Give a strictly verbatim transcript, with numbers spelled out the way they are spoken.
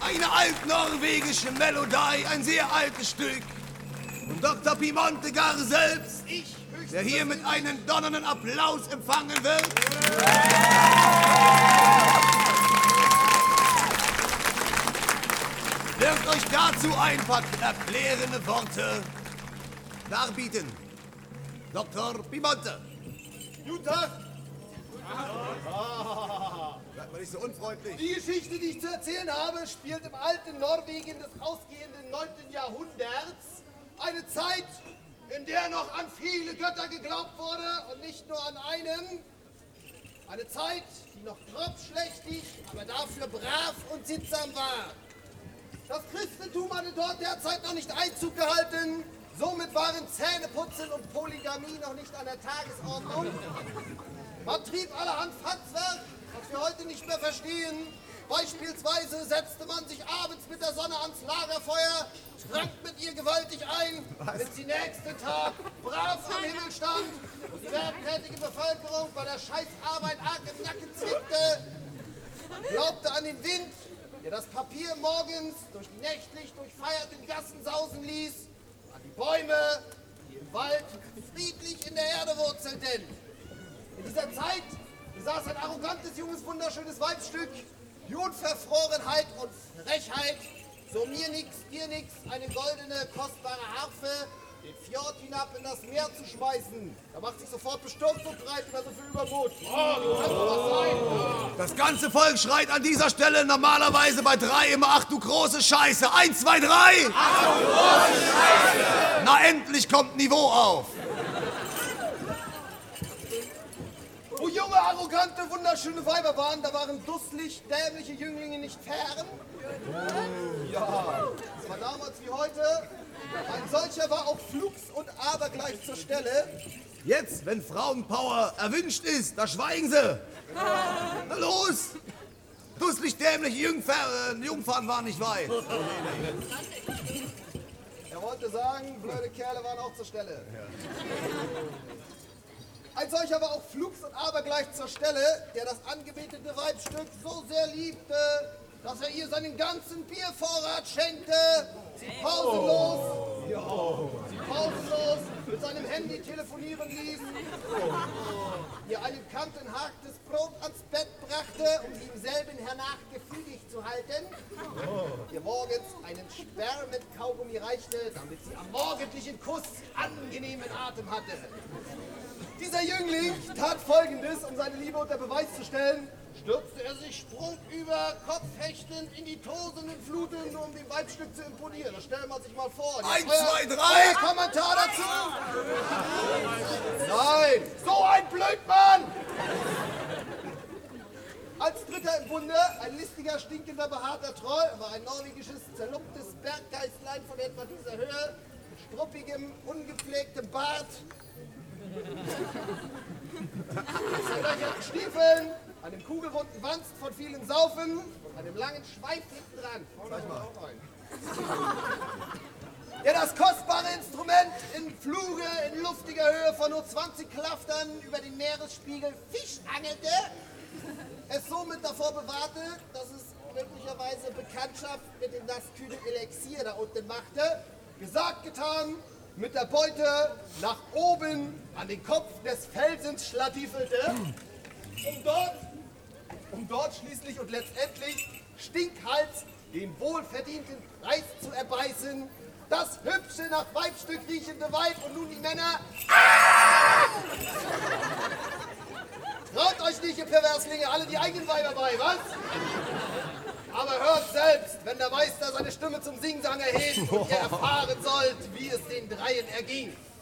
Eine altnorwegische Melodie, ein sehr altes Stück. Und Doktor Piemonte gar selbst, Ich der hier mit einem donnernden Applaus empfangen wird. Wird euch dazu ein paar erklärende Worte darbieten. Doktor Piemonte. Guten Tag. Seid mal nicht so unfreundlich. Die Geschichte, die ich zu erzählen habe, spielt im alten Norwegen des ausgehenden neunten Jahrhunderts. Eine Zeit, in der noch an viele Götter geglaubt wurde und nicht nur an einen. Eine Zeit, die noch grobschlächtig, aber dafür brav und sittsam war. Das Christentum hatte dort derzeit noch nicht Einzug gehalten. Somit waren Zähneputzen und Polygamie noch nicht an der Tagesordnung. Man trieb allerhand Fatzwerk, was wir heute nicht mehr verstehen. Beispielsweise setzte man sich abends mit der Sonne ans Lagerfeuer, trank mit ihr gewaltig ein, bis sie nächsten Tag brav am Himmel stand und die werktätige Bevölkerung bei der Scheißarbeit arg im Nacken zwickte. Man glaubte an den Wind, der das Papier morgens durch die nächtlich durchfeierten Gassen sausen ließ, an die Bäume, die im Wald friedlich in der Erde wurzelten. In dieser Zeit besaß ein arrogantes, junges, wunderschönes Weibsstück die Unverfrorenheit und Frechheit, so mir nix, dir nix, eine goldene, kostbare Harfe den Fjord hinab in das Meer zu schmeißen. Da macht sich sofort bestürzt und breit über so viel Übermut. Oh, kann doch was sein. Das ganze Volk schreit an dieser Stelle normalerweise bei drei immer, ach du große Scheiße. Eins, zwei, drei. Ach du große Scheiße. Na endlich kommt Niveau auf. Wo junge, arrogante, wunderschöne Weiber waren, da waren dusselig, dämliche Jünglinge nicht fern. Ja, das war damals wie heute. Ein solcher war auch flugs und abergleich zur Stelle. Jetzt, wenn Frauenpower erwünscht ist, da schweigen sie. Na los. Dusselig dämliche Jungfer äh, Jungfern waren nicht weit. Er wollte sagen, blöde Kerle waren auch zur Stelle. Ein solcher war auch flugs und abergleich zur Stelle, der das angebetete Weibstück so sehr liebte, dass er ihr seinen ganzen Biervorrat schenkte, sie pausenlos, sie pausenlos mit seinem Handy telefonieren ließ, ihr einen kantenhartes Brot ans Bett brachte, um sie im selben hernach gefügig zu halten, ihr morgens einen Sperr mit Kaugummi reichte, damit sie am morgendlichen Kuss angenehmen Atem hatte. Dieser Jüngling tat Folgendes, um seine Liebe unter Beweis zu stellen. Stürzte er sich sprungüber, kopfhechtend in die tosenden Fluten, nur um dem Weibstück zu imponieren. Das stellt man sich mal vor. Eins, euer, zwei, drei. Euer Kommentar dazu? Nein, so ein Blödmann! Als Dritter im Bunde, ein listiger, stinkender, behaarter Troll, war ein norwegisches, zerlumptes Berggeistlein von etwa dieser Höhe, mit struppigem, ungepflegtem Bart, zerlöcherten Stiefeln, einem kugelrunden Wanst von vielen Saufen und einem langen Schweif hinten dran. Sag mal. Der das kostbare Instrument in Fluge in luftiger Höhe von nur zwanzig Klaftern über den Meeresspiegel Fisch angelte, es somit davor bewahrte, dass es möglicherweise Bekanntschaft mit dem nasskühlen Elixier da unten machte. Gesagt, getan, mit der Beute nach oben an den Kopf des Felsens schladiefelte, um dort, um dort schließlich und letztendlich Stinkhals den wohlverdienten Preis zu erbeißen. Das hübsche, nach Weibstück riechende Weib und nun die Männer. Ah! Traut euch nicht, ihr Perverslinge, alle die eigenen Weiber bei, was? Aber hört selbst, wenn der Meister seine Stimme zum Singsang erhebt und ihr erfahren sollt, wie es den Dreien erging.